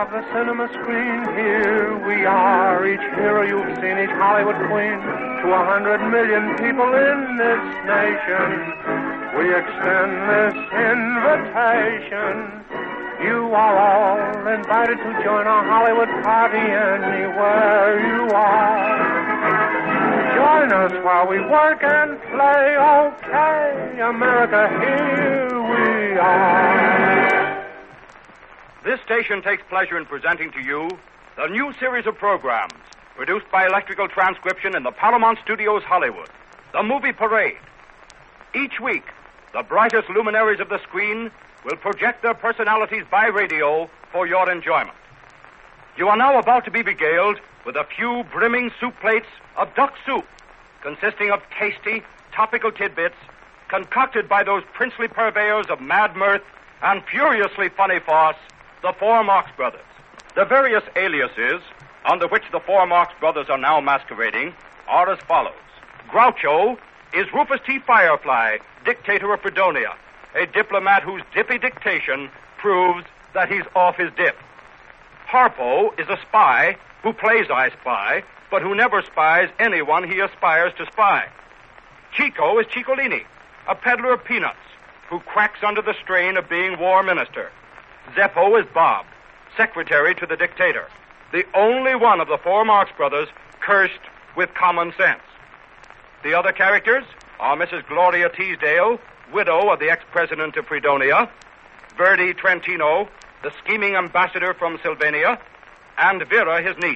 of the cinema screen. Here we are, each hero you've seen, each Hollywood queen. To 100 million people in this nation, we extend this invitation. You are all invited to join our Hollywood party anywhere you are. Join us while we work and play. Okay, America, here we are. This station takes pleasure in presenting to you the new series of programs produced by Electrical Transcription in the Paramount Studios, Hollywood, The Movie Parade. Each week, the brightest luminaries of the screen will project their personalities by radio for your enjoyment. You are now about to be beguiled with a few brimming soup plates of duck soup, consisting of tasty, topical tidbits concocted by those princely purveyors of mad mirth and furiously funny farce, the Four Marx Brothers. The various aliases under which the Four Marx Brothers are now masquerading are as follows. Groucho is Rufus T. Firefly, dictator of Fredonia, a diplomat whose dippy dictation proves that he's off his dip. Harpo is a spy who plays I Spy, but who never spies anyone he aspires to spy. Chico is Ciccolini, a peddler of peanuts, who cracks under the strain of being war minister. Zeppo is Bob, secretary to the dictator, the only one of the Four Marx Brothers cursed with common sense. The other characters are Mrs. Gloria Teasdale, widow of the ex-president of Fredonia, Verdi Trentino, the scheming ambassador from Sylvania, and Vera, his niece.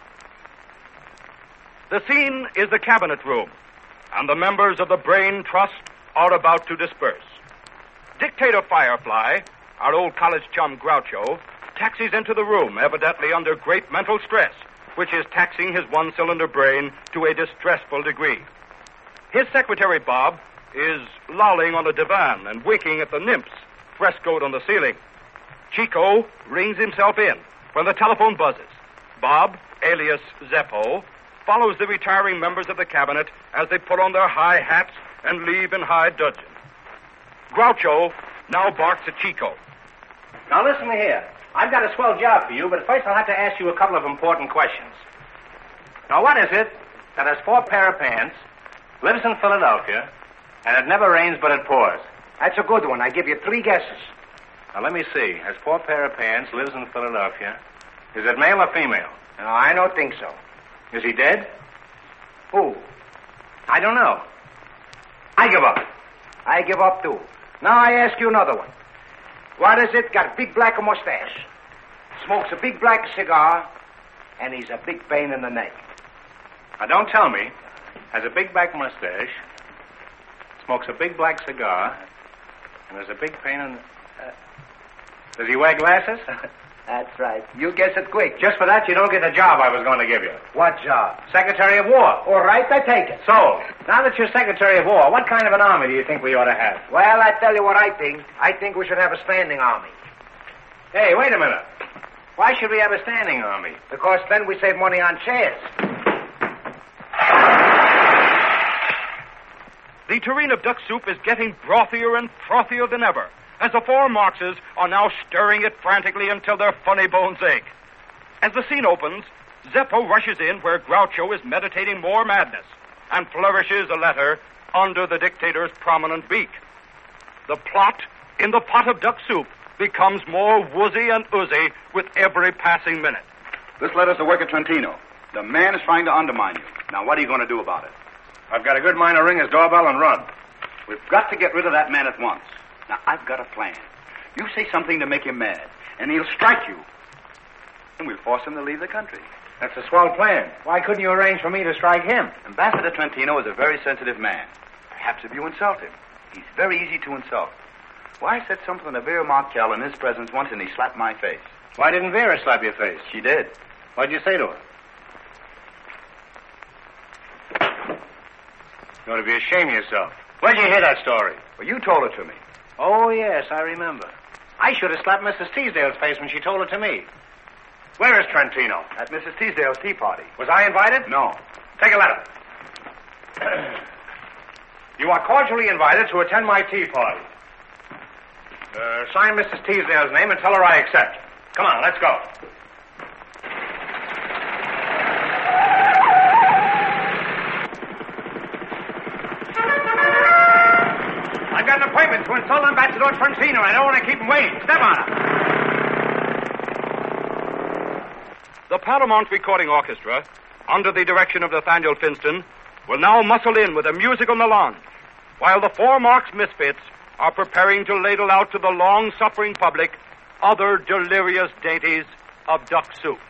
The scene is the cabinet room, and the members of the Brain Trust are about to disperse. Dictator Firefly, our old college chum Groucho, taxis into the room, evidently under great mental stress, which is taxing his one-cylinder brain to a distressful degree. His secretary, Bob, is lolling on a divan and winking at the nymphs frescoed on the ceiling. Chico rings himself in when the telephone buzzes. Bob, alias Zeppo, follows the retiring members of the cabinet as they put on their high hats and leave in high dudgeon. Groucho now barks at Chico. Now listen here. I've got a swell job for you, but first I'll have to ask you a couple of important questions. Now, what is it that has 4 pair of pants, lives in Philadelphia, and it never rains but it pours? That's a good one. I give you 3 guesses. Now, let me see. Has 4 pair of pants, lives in Philadelphia. Is it male or female? No, I don't think so. Is he dead? Who? I don't know. I give up. I give up, too. Now I ask you another one. What is it? Got a big black mustache. Smokes a big black cigar, and he's a big pain in the neck. Now, don't tell me. Has a big black mustache, smokes a big black cigar, and there's a big pain in the... does he wear glasses? That's right. You guess it quick. Just for that, you don't get the job I was going to give you. What job? Secretary of War. All right, I take it. So, now that you're Secretary of War, what kind of an army do you think we ought to have? Well, I tell you what I think. I think we should have a standing army. Hey, wait a minute. Why should we have a standing army? Because then we save money on chairs. The tureen of duck soup is getting brothier and frothier than ever, as the Four Marxes are now stirring it frantically until their funny bones ache. As the scene opens, Zeppo rushes in where Groucho is meditating more madness and flourishes a letter under the dictator's prominent beak. The plot in the pot of duck soup becomes more woozy and oozy with every passing minute. This letter's to work at Trentino. The man is trying to undermine you. Now, what are you going to do about it? I've got a good mind to ring his doorbell and run. We've got to get rid of that man at once. Now, I've got a plan. You say something to make him mad, and he'll strike you. And we'll force him to leave the country. That's a swell plan. Why couldn't you arrange for me to strike him? Ambassador Trentino is a very sensitive man. Perhaps if you insult him. He's very easy to insult. Why, I said something to Vera Markel in his presence once, and he slapped my face. Why didn't Vera slap your face? She did. What'd you say to her? You ought to be ashamed of yourself. Where'd you hear that story? Well, you told it to me. Oh, yes, I remember. I should have slapped Mrs. Teasdale's face when she told it to me. Where is Trentino? At Mrs. Teasdale's tea party. Was I invited? No. Take a letter. You are cordially invited to attend my tea party. Sign Mrs. Teasdale's name and tell her I accept. Come on, let's go. George Francino. I don't want to keep him waiting. Step on him. The Paramount Recording Orchestra, under the direction of Nathaniel Finston, will now muscle in with a musical melange, while the Four Marks Misfits are preparing to ladle out to the long-suffering public other delirious dainties of duck soup.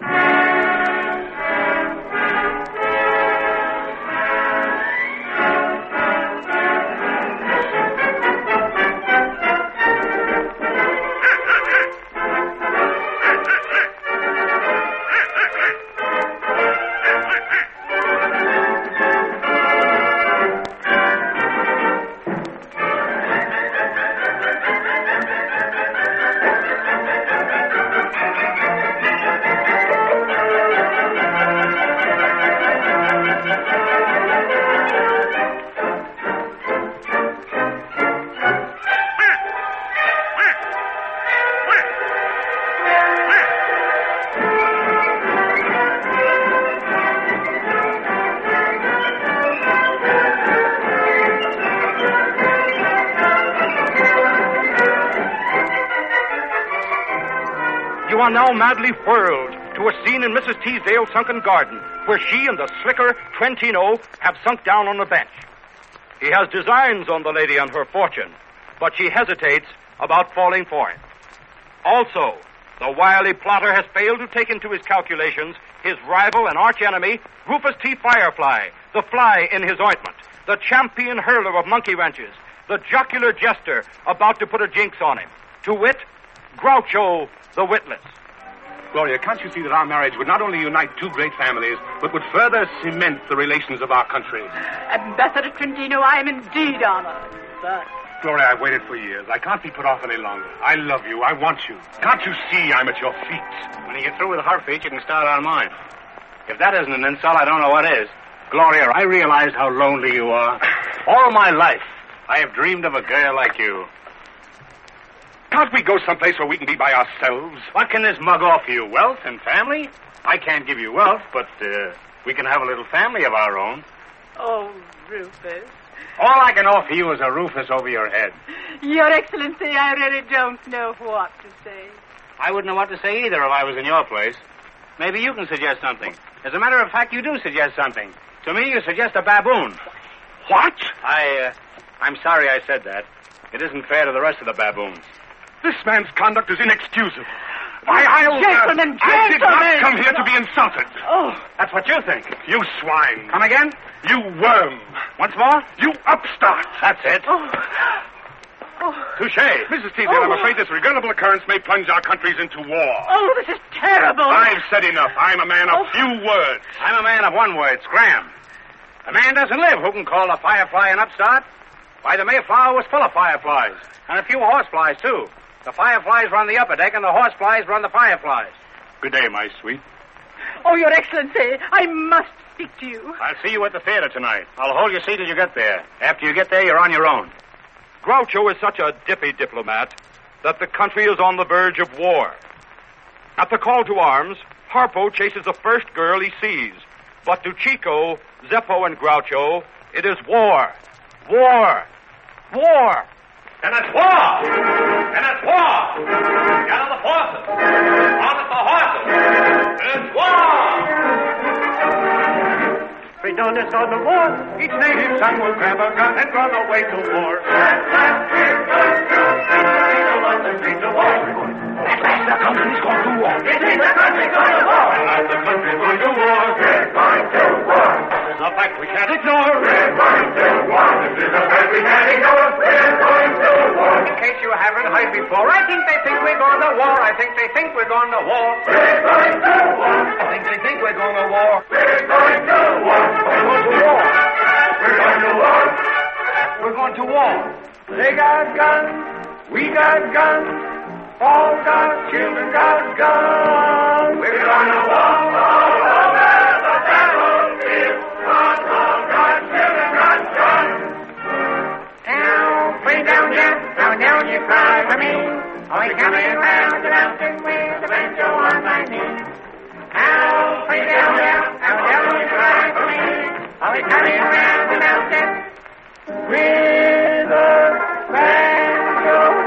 You are now madly whirled to a scene in Mrs. Teasdale's sunken garden, where she and the slicker Trentino have sunk down on a bench. He has designs on the lady and her fortune, but she hesitates about falling for him. Also, the wily plotter has failed to take into his calculations his rival and archenemy, Rufus T. Firefly, the fly in his ointment, the champion hurler of monkey wrenches, the jocular jester about to put a jinx on him. To wit, Groucho the Witless. Gloria, can't you see that our marriage would not only unite two great families, but would further cement the relations of our countries? Ambassador Trentino, I am indeed honored, but... Gloria, I've waited for years. I can't be put off any longer. I love you. I want you. Can't you see I'm at your feet? When you get through with her feet, you can start on mine. If that isn't an insult, I don't know what is. Gloria, I realize how lonely you are. All my life, I have dreamed of a girl like you. Can't we go someplace where we can be by ourselves? What can this mug offer you? Wealth and family? I can't give you wealth, but we can have a little family of our own. Oh, Rufus. All I can offer you is a Rufus over your head. Your Excellency, I really don't know what to say. I wouldn't know what to say either if I was in your place. Maybe you can suggest something. As a matter of fact, you do suggest something. To me, you suggest a baboon. What? I'm sorry I said that. It isn't fair to the rest of the baboons. This man's conduct is inexcusable. Gentlemen, I did not come here to be insulted. Oh. That's what you think. You swine. Come again? You worm. Once more? You upstart. That's it. Oh. Touché. Mrs. Teasdale, I'm afraid this regrettable occurrence may plunge our countries into war. Oh, this is terrible. I've said enough. I'm a man of few words. I'm a man of one word, scram. A man doesn't live who can call a firefly an upstart. Why, the Mayflower was full of fireflies. And a few horseflies, too. The fireflies run the upper deck, and the horseflies run the fireflies. Good day, my sweet. Oh, Your Excellency, I must speak to you. I'll see you at the theater tonight. I'll hold your seat till you get there. After you get there, you're on your own. Groucho is such a dippy diplomat that the country is on the verge of war. At the call to arms, Harpo chases the first girl he sees. But to Chico, Zeppo, and Groucho, it is war. War. War. And it's war! And it's war! Gather the forces! Harness the horses! It's war! Fredonis on the war, each native son will grab a gun and run away to war. At last the country's going to war. It is the country going to war. At last the country's going to war. We're going to war. It's a fact we can't ignore. We're going to war. This is a fact we can't ignore. We're going to war. In case you haven't heard before, I think they think we're going to war. I think they think we're going to war. We're going to war. I think they think we're going to war. We're going to war. We're going to war. We're going to war. We're going to war. They got guns. We got guns. All God's children got guns. We're going to war. All over the battlefield. All God's children got guns. Down, way down, yeah. Down, you cry for me. Only coming round the mountain with a banjo on my knee. Down, way down, yeah. Down, you cry for me. Only coming round the mountain with a banjo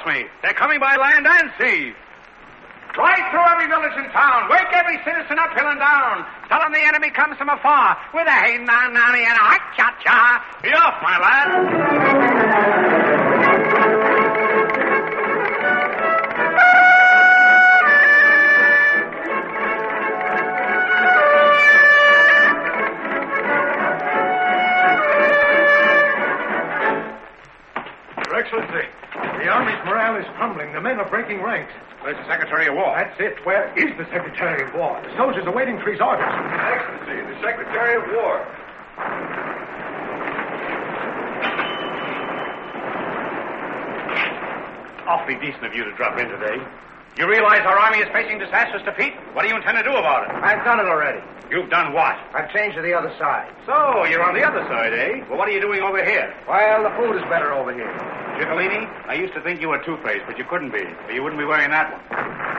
me. They're coming by land and sea. Right through every village in town. Wake every citizen up, hill and down. Tell them the enemy comes from afar with a hey-na-na-ni and a ha-cha-cha. Be off, my lad. Your Excellency, the Army's morale is crumbling. The men are breaking ranks. Where's the Secretary of War? That's it. Where is the Secretary of War? The soldiers are waiting for his orders. Excellency, the Secretary of War. Awfully decent of you to drop in today. You realize our army is facing disastrous defeat? What do you intend to do about it? I've done it already. You've done what? I've changed to the other side. So, you're on the other side, eh? Well, what are you doing over here? Well, the food is better over here. Ciccolini, I used to think you were two-faced, but you couldn't be. Or you wouldn't be wearing that one.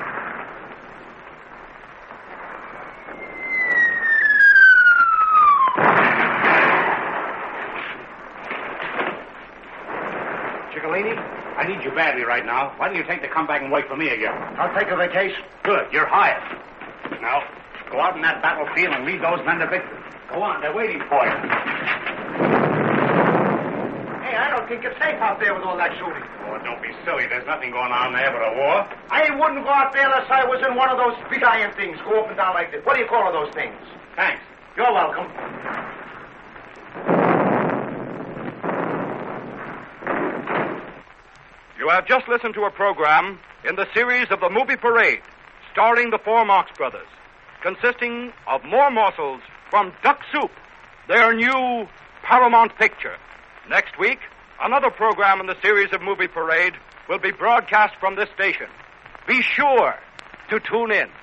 Ciccolini, I need you badly right now. Why don't you take the comeback and wait for me again? I'll take a vacation. Good, you're hired. Now, go out in that battlefield and lead those men to victory. Go on, they're waiting for you. Hey, I don't think it's safe out there with all that shooting. Oh, don't be silly. There's nothing going on there but a war. I wouldn't go out there unless I was in one of those big iron things. Go up and down like this. What do you call those things? Thanks. You're welcome. You have just listened to a program in the series of the Movie Parade, starring the four Marx Brothers, consisting of more morsels from Duck Soup, their new Paramount picture. Next week, another program in the series of Movie Parade will be broadcast from this station. Be sure to tune in.